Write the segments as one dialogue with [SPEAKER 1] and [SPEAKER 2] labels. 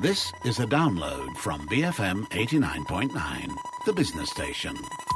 [SPEAKER 1] This is a download from BFM 89.9, the business station.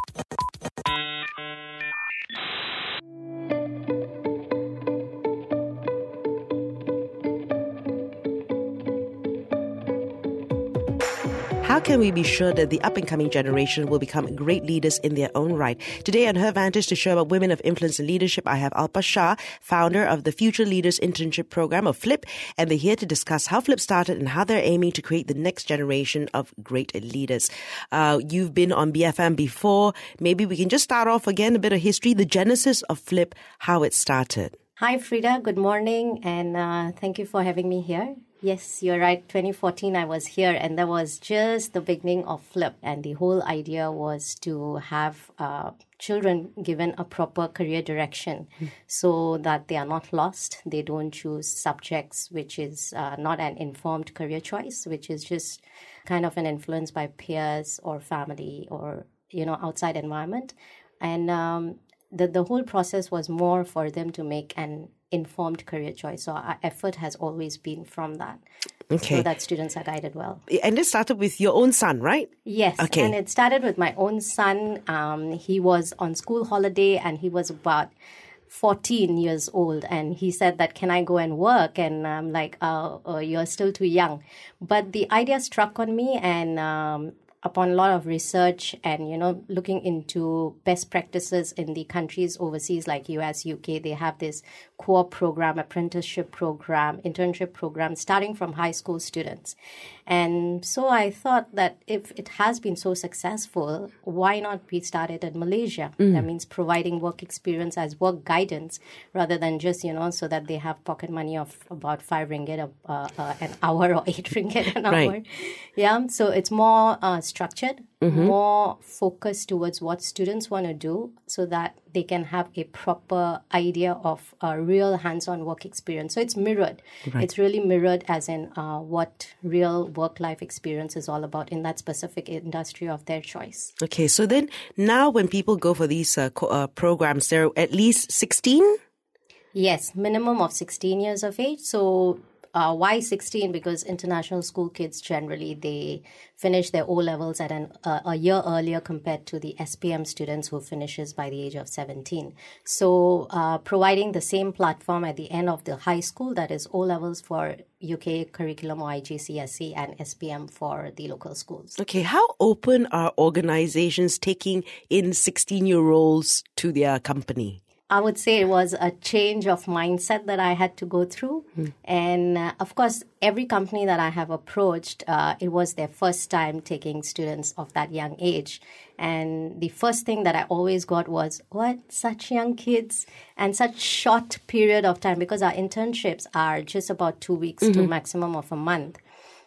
[SPEAKER 2] How can we be sure that the up-and-coming generation will become great leaders in their own right? Today on Her Vantage, to show about women of influence and leadership, I have Alpa Shah, founder of the Future Leaders Internship Program of FLIP, and they're here to discuss how FLIP started and how they're aiming to create the next generation of great leaders. You've been on BFM before. Maybe we can just start off again, a bit of history, the genesis of FLIP, how it started.
[SPEAKER 3] Hi, Frida. Good morning, and thank you for having me here. Yes, you're right. 2014, I was here, and that was just the beginning of FLIP. And the whole idea was to have children given a proper career direction so that they are not lost. They don't choose subjects which is not an informed career choice, which is just kind of an influence by peers or family or, outside environment. And the whole process was more for them to make an informed career choice. So our effort has always been from that.
[SPEAKER 2] Okay.
[SPEAKER 3] So that students are guided well.
[SPEAKER 2] And it started with your own son, right?
[SPEAKER 3] Yes.
[SPEAKER 2] Okay.
[SPEAKER 3] And it started with my own son. He was on school holiday and he was about 14 years old. And he said that, can I go and work? And I'm like, you're still too young. But the idea struck on me, and upon a lot of research and, looking into best practices in the countries overseas like US, UK, they have this co-op program, apprenticeship program, internship program, starting from high school students. And so I thought that if it has been so successful, why not we start it in Malaysia? That means providing work experience as work guidance rather than just, so that they have pocket money of about 5 ringgit an hour or 8 ringgit an hour.
[SPEAKER 2] Right.
[SPEAKER 3] Yeah. So it's more structured, more focused towards what students want to do so that they can have a proper idea of a real hands-on work experience. So it's mirrored.
[SPEAKER 2] Right.
[SPEAKER 3] It's really mirrored as in what real work-life experience is all about in that specific industry of their choice.
[SPEAKER 2] Okay, so then now when people go for these programs, they're at least 16?
[SPEAKER 3] Yes, minimum of 16 years of age. So why 16? Because international school kids generally, they finish their O-levels at a year earlier compared to the SPM students who finishes by the age of 17. So providing the same platform at the end of the high school, that is O-levels for UK curriculum or IGCSE and SPM for the local schools.
[SPEAKER 2] Okay, how open are organizations taking in 16-year-olds to their company?
[SPEAKER 3] I would say it was a change of mindset that I had to go through. And of course, every company that I have approached, it was their first time taking students of that young age. And the first thing that I always got was, what? Such young kids and such short period of time, because our internships are just about 2 weeks to maximum of a month.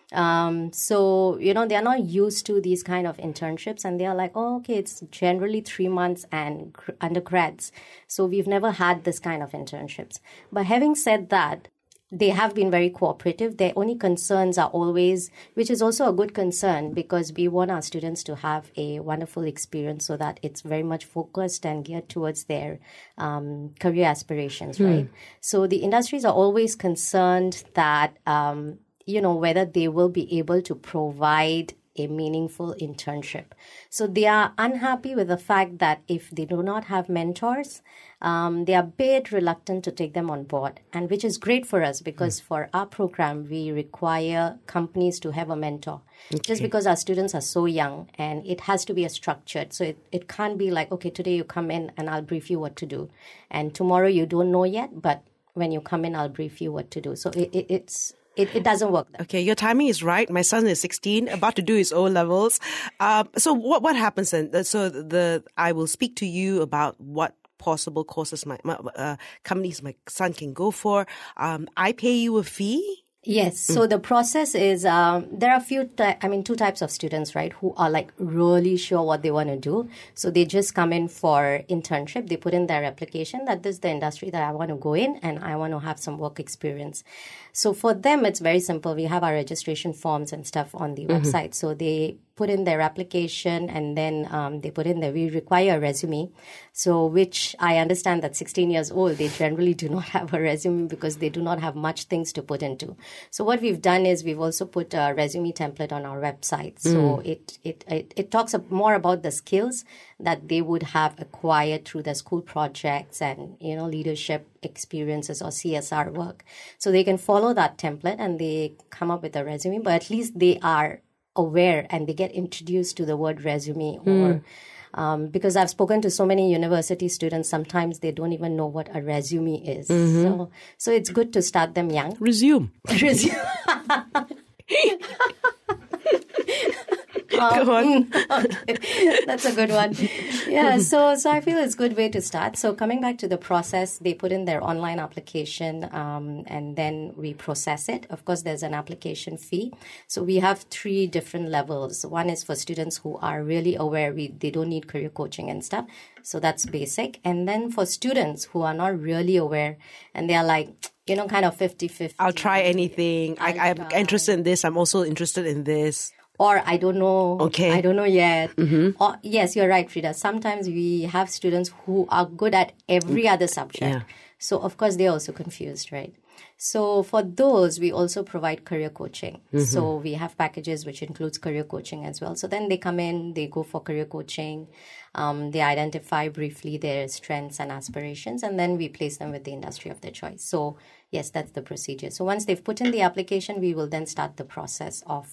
[SPEAKER 3] So, they're not used to these kind of internships, and they're like, oh, okay, it's generally 3 months and undergrads. So we've never had this kind of internships. But having said that, they have been very cooperative. Their only concerns are always, which is also a good concern, because we want our students to have a wonderful experience so that it's very much focused and geared towards their career aspirations, right? So the industries are always concerned that whether they will be able to provide a meaningful internship. So they are unhappy with the fact that if they do not have mentors, they are a bit reluctant to take them on board, and which is great for us because for our program, we require companies to have a mentor. Okay. Just because our students are so young, and it has to be a structured. So it can't be like, okay, today you come in and I'll brief you what to do. And tomorrow you don't know yet, but when you come in, I'll brief you what to do. So it doesn't work.
[SPEAKER 2] Okay, your timing is right. My son is 16, about to do his O-levels. So what happens then? So I will speak to you about what possible courses my companies my son can go for. I pay you a fee.
[SPEAKER 3] Yes. So the process is, there are two types of students, right, who are like really sure what they want to do. So they just come in for internship. They put in their application that this is the industry that I want to go in and I want to have some work experience. So for them, it's very simple. We have our registration forms and stuff on the website. So they put in their application, and then they put in that we require a resume. So, which I understand that 16 years old, they generally do not have a resume because they do not have much things to put into. So what we've done is we've also put a resume template on our website. So it talks more about the skills that they would have acquired through their school projects and, leadership experiences or CSR work. So they can follow that template and they come up with a resume, but at least they are aware and they get introduced to the word resume or because I've spoken to so many university students, sometimes they don't even know what a resume is. So it's good to start them young.
[SPEAKER 2] Resume. Go on.
[SPEAKER 3] Okay. That's a good one. Yeah, so I feel it's a good way to start. So coming back to the process, they put in their online application and then we process it. Of course, there's an application fee. So we have 3 different levels. One is for students who are really aware they don't need career coaching and stuff. So that's basic. And then for students who are not really aware and they are like, kind of 50-50.
[SPEAKER 2] I'll try anything. I'm interested in this. I'm also interested in this.
[SPEAKER 3] Or I don't know.
[SPEAKER 2] Okay.
[SPEAKER 3] I don't know yet. Or, yes, you're right, Frida. Sometimes we have students who are good at every other subject.
[SPEAKER 2] Yeah.
[SPEAKER 3] So, of course, they're also confused, right? So for those, we also provide career coaching. So we have packages which includes career coaching as well. So then they come in, they go for career coaching. They identify briefly their strengths and aspirations, and then we place them with the industry of their choice. So yes, that's the procedure. So once they've put in the application, we will then start the process of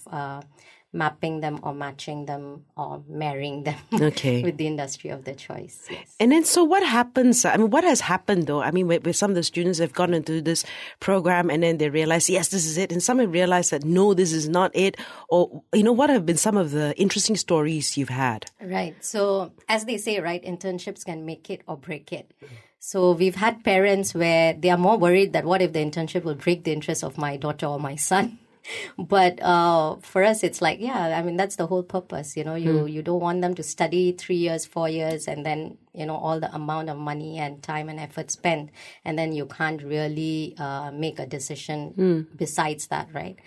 [SPEAKER 3] mapping them or matching them or marrying them with the industry of their choice. Yes.
[SPEAKER 2] And then so what happens? I mean, what has happened though? I mean, with some of the students have gone into this program and then they realize, yes, this is it. And some have realized that, no, this is not it. Or, what have been some of the interesting stories you've had?
[SPEAKER 3] Right. So as they say, right, internships can make it or break it. So we've had parents where they are more worried that what if the internship will break the interest of my daughter or my son? But for us, it's like, that's the whole purpose. You don't want them to study 3 years, 4 years, and then, all the amount of money and time and effort spent. And then you can't really make a decision besides that, right?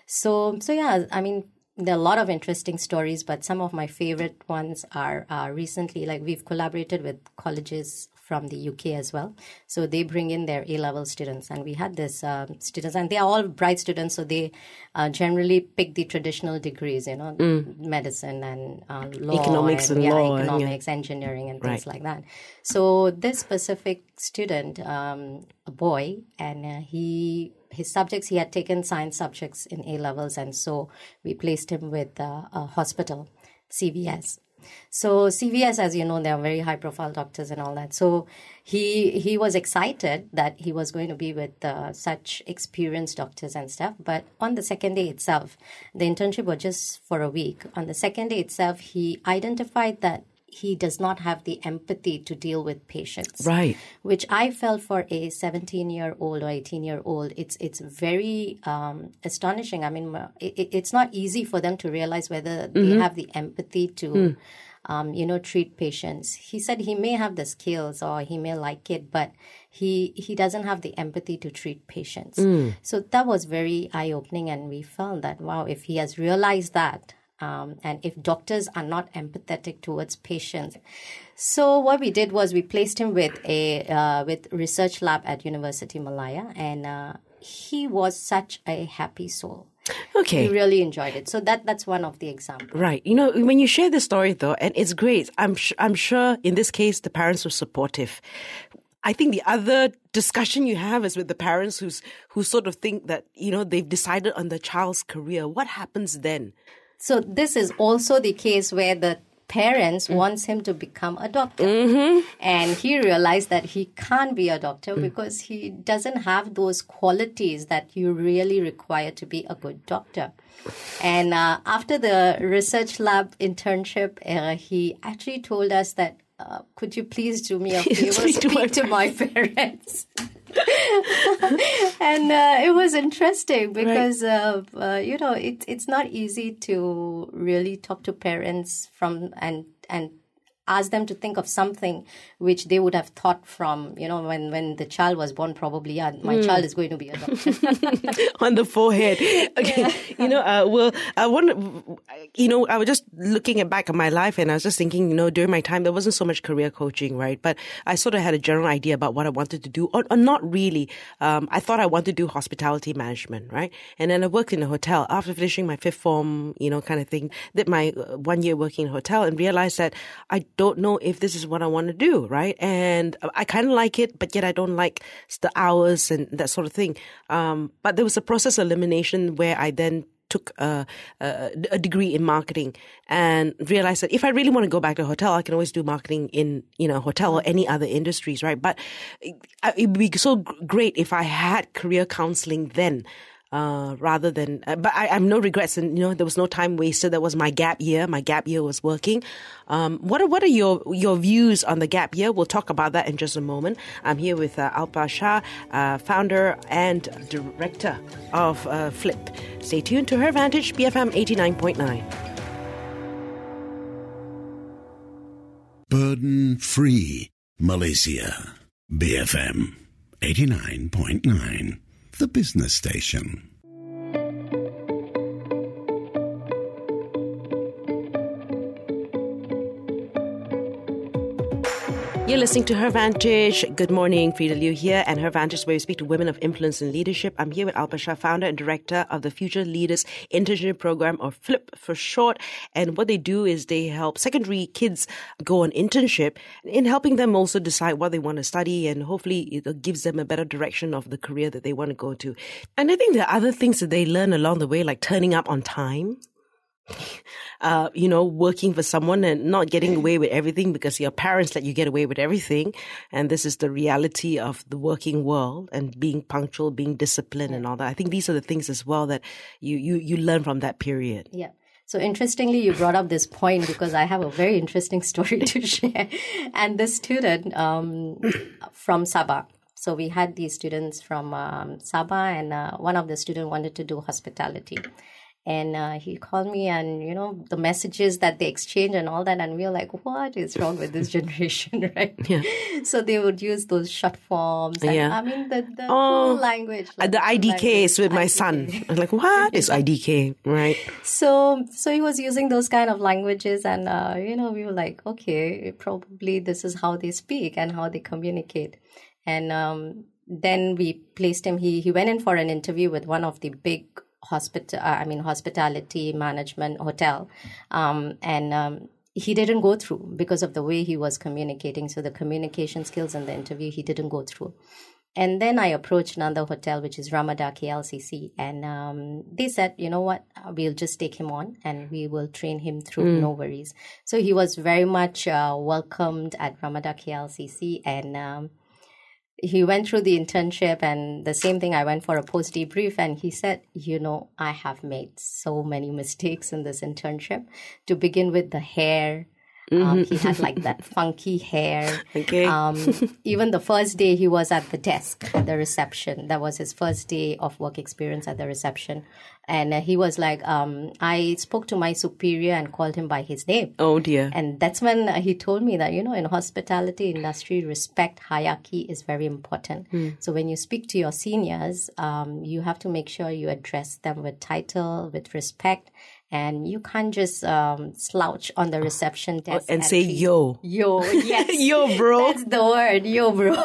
[SPEAKER 3] So there are a lot of interesting stories, but some of my favorite ones are recently, like we've collaborated with colleges from the UK as well. So they bring in their A-level students. And we had this students, and they are all bright students. So they generally pick the traditional degrees, medicine and law.
[SPEAKER 2] Economics and law.
[SPEAKER 3] Economics, engineering and things like that. So this specific student, a boy, and his subjects, he had taken science subjects in A-levels. And so we placed him with a hospital, CVS. So CVS, as you know, they are very high-profile doctors and all that. So he was excited that he was going to be with such experienced doctors and stuff. But on the second day itself, the internship was just for a week. On the second day itself, he identified that he does not have the empathy to deal with patients. Right. Which I felt for a 17-year-old or 18-year-old, it's very astonishing. I mean, it's not easy for them to realize whether they have the empathy to, treat patients. He said he may have the skills or he may like it, but he doesn't have the empathy to treat patients. So that was very eye-opening, and we felt that, wow, if he has realized that, and if doctors are not empathetic towards patients. So what we did was we placed him with with research lab at University Malaya, and he was such a happy soul. Okay. He really enjoyed it. So that's one of the examples.
[SPEAKER 2] Right. When you share this story though, and it's great, I'm sure in this case the parents were supportive. I think the other discussion you have is with the parents who sort of think that, they've decided on the child's career. What happens then?
[SPEAKER 3] So this is also the case where the parents wants him to become a doctor. And he realized that he can't be a doctor because he doesn't have those qualities that you really require to be a good doctor. And after the research lab internship, he actually told us that, could you please do me a favor, speak to my parents? And it was interesting because, it's not easy to really talk to parents and ask them to think of something which they would have thought from, when the child was born, probably, my child is going to be a doctor.
[SPEAKER 2] On the forehead. Okay. I was just looking back at my life and I was just thinking, during my time, there wasn't so much career coaching, right? But I sort of had a general idea about what I wanted to do, or not really. I thought I wanted to do hospitality management, right? And then I worked in a hotel after finishing my fifth form, kind of thing. Did my 1 year working in a hotel and realized that I don't know if this is what I want to do, right? And I kind of like it, but yet I don't like the hours and that sort of thing. But there was a process elimination where I then took a degree in marketing and realized that if I really want to go back to a hotel, I can always do marketing in, a hotel or any other industries, right? But it would be so great if I had career counseling then. Rather than, but I have no regrets, and there was no time wasted. That was my gap year. My gap year was working. What are your views on the gap year? We'll talk about that in just a moment. I'm here with Alpa Shah, founder and director of Flip. Stay tuned to Her Vantage, BFM 89.9.
[SPEAKER 1] Burden-free Malaysia, BFM 89.9. The business station.
[SPEAKER 2] You're listening to Her Vantage. Good morning, Frida Liu here, and Her Vantage is where we speak to women of influence and leadership. I'm here with Alpa Shah, founder and director of the Future Leaders Internship Program, or FLIP for short. And what they do is they help secondary kids go on internship in helping them also decide what they want to study, and hopefully it gives them a better direction of the career that they want to go to. And I think there are other things that they learn along the way, like turning up on time. Working for someone and not getting away with everything because your parents let you get away with everything. And this is the reality of the working world, and being punctual, being disciplined and all that. I think these are the things as well that you learn from that period.
[SPEAKER 3] Yeah. So interestingly, you brought up this point because I have a very interesting story to share. And this student from Sabah. So we had these students from Sabah, and one of the students wanted to do hospitality. And he called me, and, the messages that they exchange and all that. And we were like, what is wrong with this generation, right?
[SPEAKER 2] Yeah.
[SPEAKER 3] So they would use those short forms. And,
[SPEAKER 2] Yeah.
[SPEAKER 3] I mean, the cool language.
[SPEAKER 2] The IDKs with my son. I'm like, what is IDK, right?
[SPEAKER 3] So he was using those kind of languages. And, we were like, okay, probably this is how they speak and how they communicate. And then we placed him. He went in for an interview with one of the big hospitality management hotel. And he didn't go through because of the way he was communicating. So the communication skills in the interview, he didn't go through. And then I approached another hotel, which is Ramada KLCC. And they said, you know what, we'll just take him on and we will train him through, no worries. So he was very much welcomed at Ramada KLCC. And he went through the internship, and the same thing, I went for a post debrief, and he said, I have made so many mistakes in this internship. To begin with, the hair. He had like that funky hair.
[SPEAKER 2] Okay.
[SPEAKER 3] Even the first day he was at the desk, the reception, that was his first day of work experience at the reception. And he was like, I spoke to my superior and called him by his name.
[SPEAKER 2] Oh dear.
[SPEAKER 3] And that's when he told me that, in hospitality industry, respect, hierarchy is very important. So when you speak to your seniors, you have to make sure you address them with title, with respect. And you can't just slouch on the reception desk
[SPEAKER 2] and say, yo.
[SPEAKER 3] Yo, yes.
[SPEAKER 2] Yo, bro.
[SPEAKER 3] That's the word, yo, bro.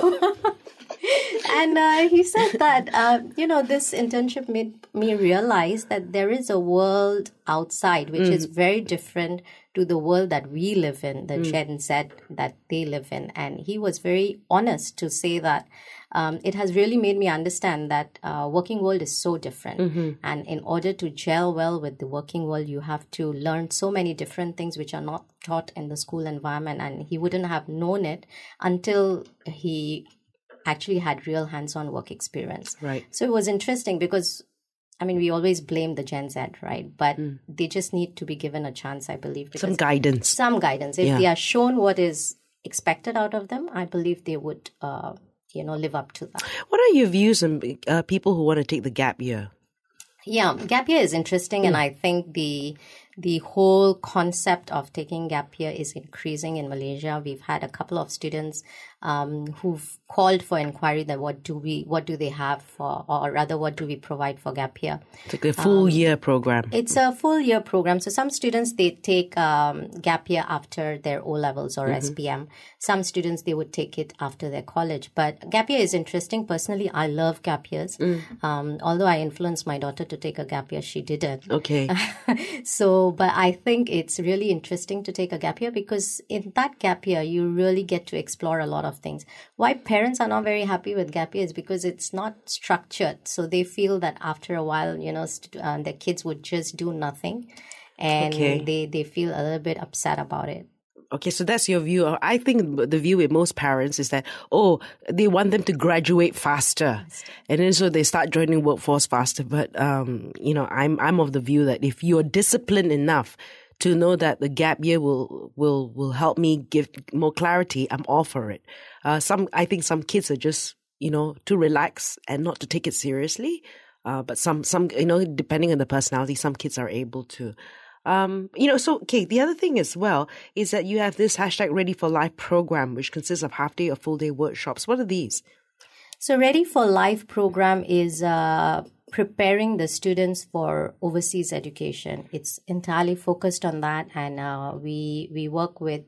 [SPEAKER 3] And he said that, this internship made me realize that there is a world outside, which is very different to the world that we live in, the Gen Z that they live in. And he was very honest to say that it has really made me understand that working world is so different. And in order to gel well with the working world, you have to learn so many different things which are not taught in the school environment. And he wouldn't have known it until he actually had real hands-on work experience.
[SPEAKER 2] Right.
[SPEAKER 3] So it was interesting because, we always blame the Gen Z, right? But they just need to be given a chance, I believe.
[SPEAKER 2] Some guidance.
[SPEAKER 3] Some guidance. If they are shown what is expected out of them, I believe they would, live up to that.
[SPEAKER 2] What are your views on people who want to take the gap year?
[SPEAKER 3] Yeah, gap year is interesting. And I think the the whole concept of taking gap year is increasing in Malaysia. We've had a couple of students who've called for inquiry that what do they have for, or rather what do we provide for gap year.
[SPEAKER 2] It's like a full year program.
[SPEAKER 3] It's a full year program. So some students, they take gap year after their O-levels or SPM. Some students, they would take it after their college. But gap year is interesting. Personally, I love gap years. Although I influenced my daughter to take a gap year, she didn't.
[SPEAKER 2] Okay.
[SPEAKER 3] But I think it's really interesting to take a gap year because in that gap year, you really get to explore a lot of things. Why parents are not very happy with gap year is because it's not structured. So they feel that after a while, their kids would just do nothing. And they feel a little bit upset about it.
[SPEAKER 2] Okay, so that's your view. I think the view with most parents is that, they want them to graduate faster. And then so they start joining workforce faster. But, I'm of the view that if you're disciplined enough to know that the gap year will help me give more clarity, I'm all for it. I think some kids are just, too relaxed and not to take it seriously. But some, depending on the personality, some kids are able to. The other thing as well is that you have this #Ready for Life program, which consists of half-day or full-day workshops. What are these?
[SPEAKER 3] So Ready for Life program is preparing the students for overseas education. It's entirely focused on that, and we work with.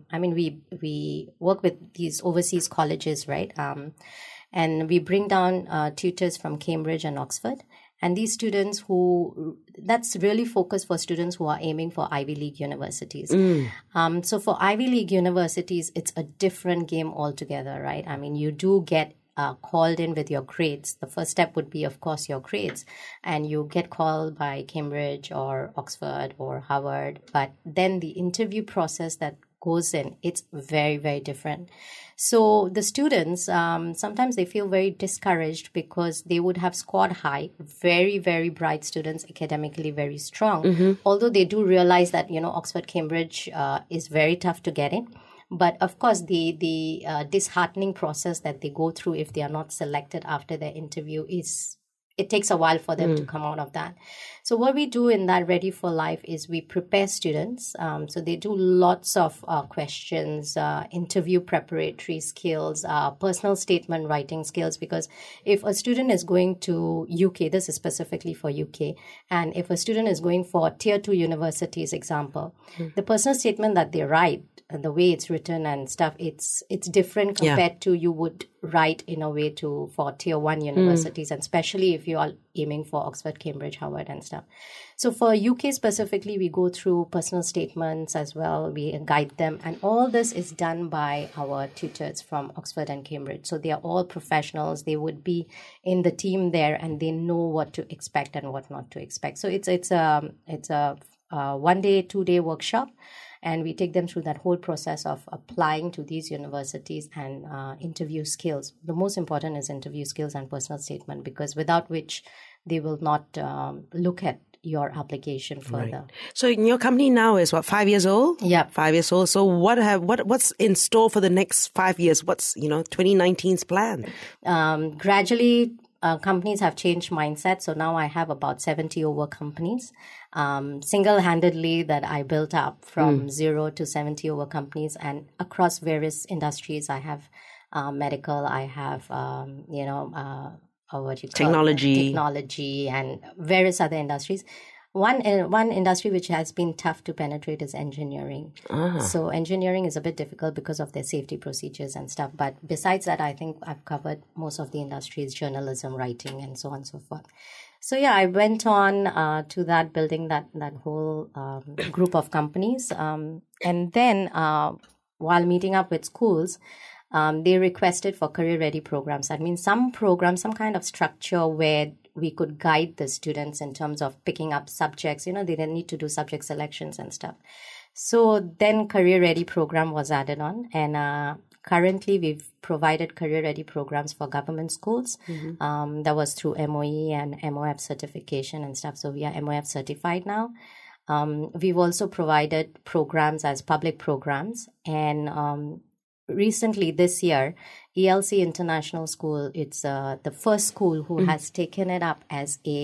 [SPEAKER 3] We work with these overseas colleges, right? And we bring down tutors from Cambridge and Oxford. And these students that's really focused for students who are aiming for Ivy League universities. So for Ivy League universities, it's a different game altogether, right? I mean, you do get called in with your grades. The first step would be, of course, your grades. And you get called by Cambridge or Oxford or Harvard. But then the interview process that goes in, it's very, very different. So the students, sometimes they feel very discouraged because they would have scored high, very, very bright students, academically very strong. Although they do realize that, Oxford, Cambridge is very tough to get in. But of course, the disheartening process that they go through if they are not selected after their interview it takes a while for them to come out of that. So what we do in that Ready for Life is we prepare students. So they do lots of questions, interview preparatory skills, personal statement writing skills. Because if a student is going to UK, this is specifically for UK, and if a student is going for Tier 2 universities, example, the personal statement that they write, and the way it's written and stuff, it's different compared to you would write in a way for Tier 1 universities, and especially if you are aiming for Oxford, Cambridge, Harvard and stuff. So for UK specifically, we go through personal statements as well. We guide them. And all this is done by our tutors from Oxford and Cambridge. So they are all professionals. They would be in the team there and they know what to expect and what not to expect. So it's a 1-day, 2-day workshop. And we take them through that whole process of applying to these universities and interview skills. The most important is interview skills and personal statement, because without which they will not look at your application further.
[SPEAKER 2] Right. So your company now is 5 years old?
[SPEAKER 3] Yeah.
[SPEAKER 2] 5 years old. So what's in store for the next 5 years? What's 2019's plan?
[SPEAKER 3] Gradually, companies have changed mindset. So now I have about 70 over companies, single-handedly that I built up from 0 to 70 over companies, and across various industries. I have medical, I have, technology and various other industries. One industry which has been tough to penetrate is engineering. So engineering is a bit difficult because of their safety procedures and stuff. But besides that, I think I've covered most of the industries, journalism, writing, and so on and so forth. So yeah, I went on to that, building that whole group of companies. And then while meeting up with schools, they requested for career-ready programs. That means some kind of structure where we could guide the students in terms of picking up subjects. They didn't need to do subject selections and stuff. So then career-ready program was added on. And currently we've provided career-ready programs for government schools. That was through MOE and MOF certification and stuff. So we are MOF certified now. We've also provided programs as public programs. And recently this year, ELC International School, it's the first school who has taken it up as a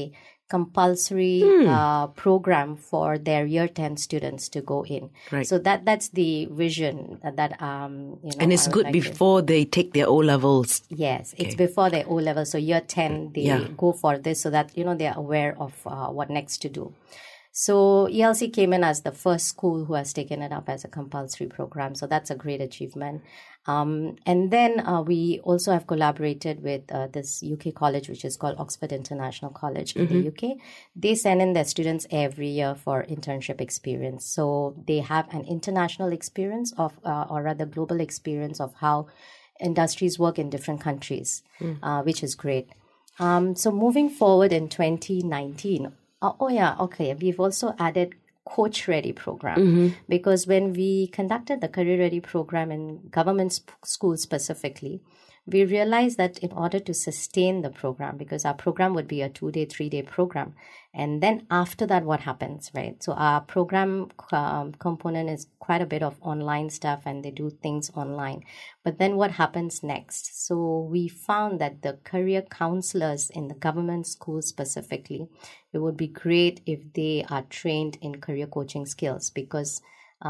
[SPEAKER 3] compulsory program for their year 10 students to go in.
[SPEAKER 2] Right.
[SPEAKER 3] So that's the vision that
[SPEAKER 2] and it's good
[SPEAKER 3] like
[SPEAKER 2] before they take their O levels.
[SPEAKER 3] Yes, it's before their O level. So year 10 they go for this so that they're aware of what next to do. So ELC came in as the first school who has taken it up as a compulsory program. So that's a great achievement. And then we also have collaborated with this UK college, which is called Oxford International College in the UK. They send in their students every year for internship experience. So they have an international experience of, or rather global experience of how industries work in different countries, which is great. So moving forward in 2019, we've also added Coach Ready program because when we conducted the Career Ready program in government schools specifically, we realized that in order to sustain the program, because our program would be a 2-day, 3-day program, and then after that, what happens, right? So our program component is quite a bit of online stuff and they do things online. But then what happens next? So we found that the career counselors in the government schools specifically, it would be great if they are trained in career coaching skills because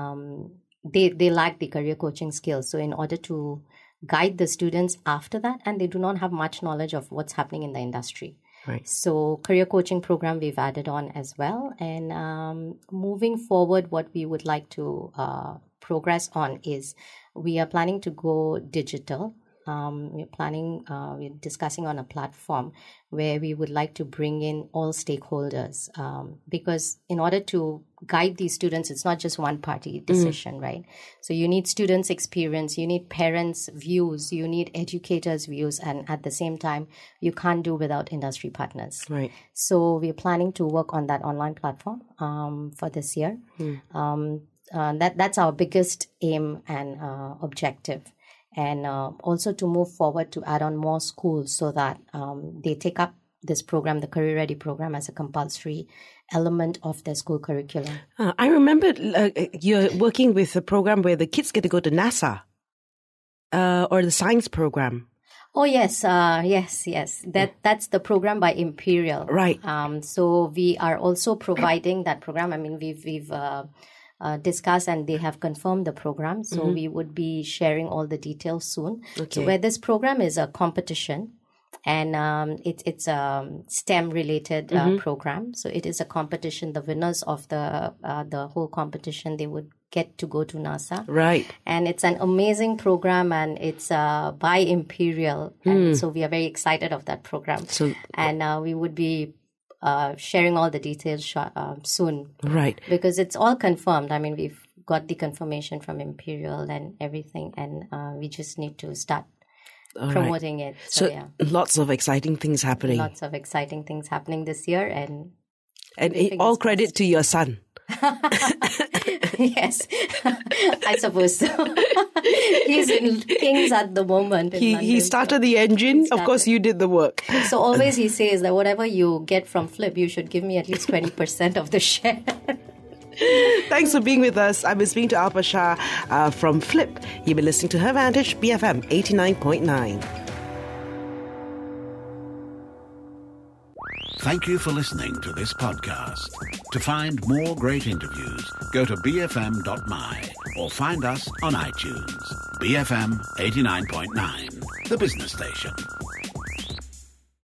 [SPEAKER 3] they lack the career coaching skills. So in order to guide the students after that, and they do not have much knowledge of what's happening in the industry.
[SPEAKER 2] Right.
[SPEAKER 3] So career coaching program we've added on as well. And moving forward, what we would like to progress on is we are planning to go digital. We're discussing on a platform where we would like to bring in all stakeholders because in order to guide these students, it's not just one party decision, right? So you need students' experience, you need parents' views, you need educators' views, and at the same time, you can't do without industry partners.
[SPEAKER 2] Right.
[SPEAKER 3] So we're planning to work on that online platform for this year. That's our biggest aim and objective. And also to move forward to add on more schools so that they take up this program, the Career Ready program, as a compulsory element of their school curriculum.
[SPEAKER 2] I remember you're working with a program where the kids get to go to NASA or the science program.
[SPEAKER 3] Oh, yes. Yes. That's the program by Imperial.
[SPEAKER 2] Right.
[SPEAKER 3] So we are also providing that program. I mean, we've discussed and they have confirmed the program. So we would be sharing all the details soon. Okay. So where this program is a competition and it's a STEM related program. So it is a competition. The winners of the whole competition, they would get to go to NASA.
[SPEAKER 2] Right.
[SPEAKER 3] And it's an amazing program and it's by Imperial. And so we are very excited of that program. And we would be sharing all the details soon.
[SPEAKER 2] Right.
[SPEAKER 3] Because it's all confirmed. I mean, we've got the confirmation from Imperial and everything, and we just need to start promoting it. So
[SPEAKER 2] lots of exciting things happening.
[SPEAKER 3] Lots of exciting things happening this year. And
[SPEAKER 2] all credit to your son.
[SPEAKER 3] Yes, I suppose so. He's in Kings at the moment.
[SPEAKER 2] He started the engine. Of course, you did the work.
[SPEAKER 3] So always he says that whatever you get from Flip, you should give me at least 20% of the share.
[SPEAKER 2] Thanks for being with us. I've been speaking to Alpa Shah from Flip. You've been listening to Her Vantage, BFM 89.9.
[SPEAKER 1] Thank you for listening to this podcast. To find more great interviews, go to bfm.my or find us on iTunes. BFM 89.9, the business station.